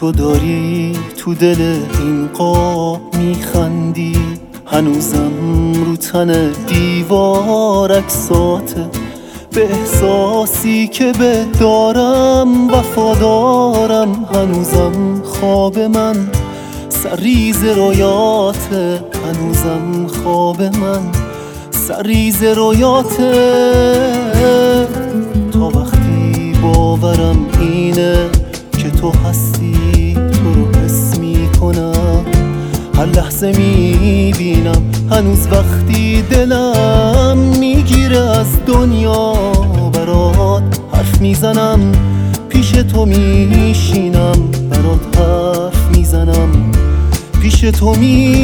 تو داری تو دل این قاب میخندی، هنوزم رو تن دیوار عکساته. به احساسی که به دارم وفادارم، هنوزم خواب من سرریز رویاته. هنوزم خواب من سرریز رویاته. تا وقتی باورم اینه که تو هستی، تو رو حس میکنم، هر لحظه میبینم. هنوز وقتی دلم میگیره از دنیا، برات حرف میزنم، پیش تو میشینم، برات حرف میزنم، پیش تو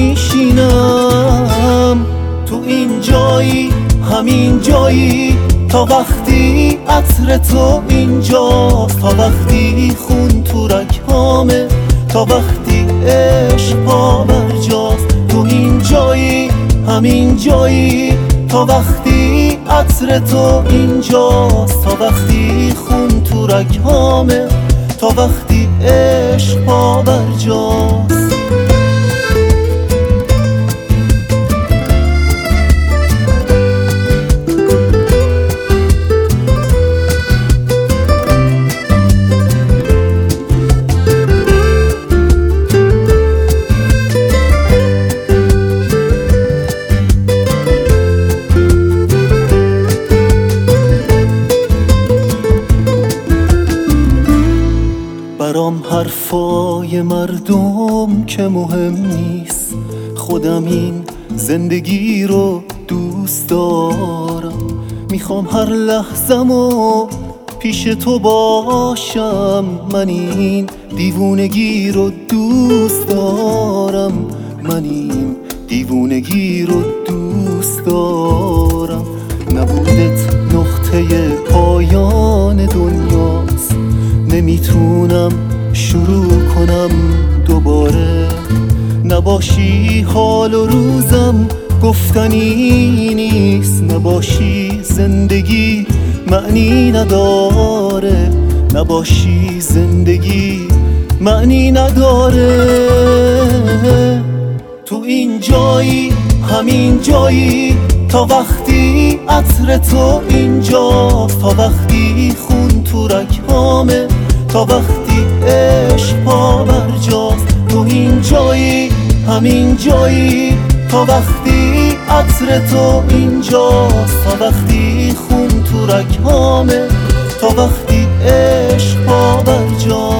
میشینم. تو این جایی، همین جایی، تا وقتی عطر تو اینجاست، تا وقتی خون تو رگهامه، تا وقتی عشق پا برجاست. تو این جایی، همین جایی، تا وقتی عطر تو اینجاست، تا وقتی خون تو رگهامه، تا وقتی عشق پا برجاست. برام حرفای مردم که مهم نیست، خودم این زندگی رو دوست دارم. میخوام هر لحظه‌مو پیش تو باشم، من این دیوونگی رو دوست دارم، من این دیوونگی رو دوست دارم. نبودت نقطه پایان دنیاست، نمیتونم شروع کنم دوباره. نباشی حال و روزم گفتنی نیست، نباشی زندگی معنی نداره، نباشی زندگی معنی نداره. تو این جایی، همین جایی، تا وقتی عطر تو اینجاست، تا وقتی خون تو رگهامه، تا وقتی عشق پا برجاست. تو این جایی، همین جایی، تا وقتی عطر تو اینجاست، تا وقتی خون تو رگهامه، تا وقتی عشق پا برجاست.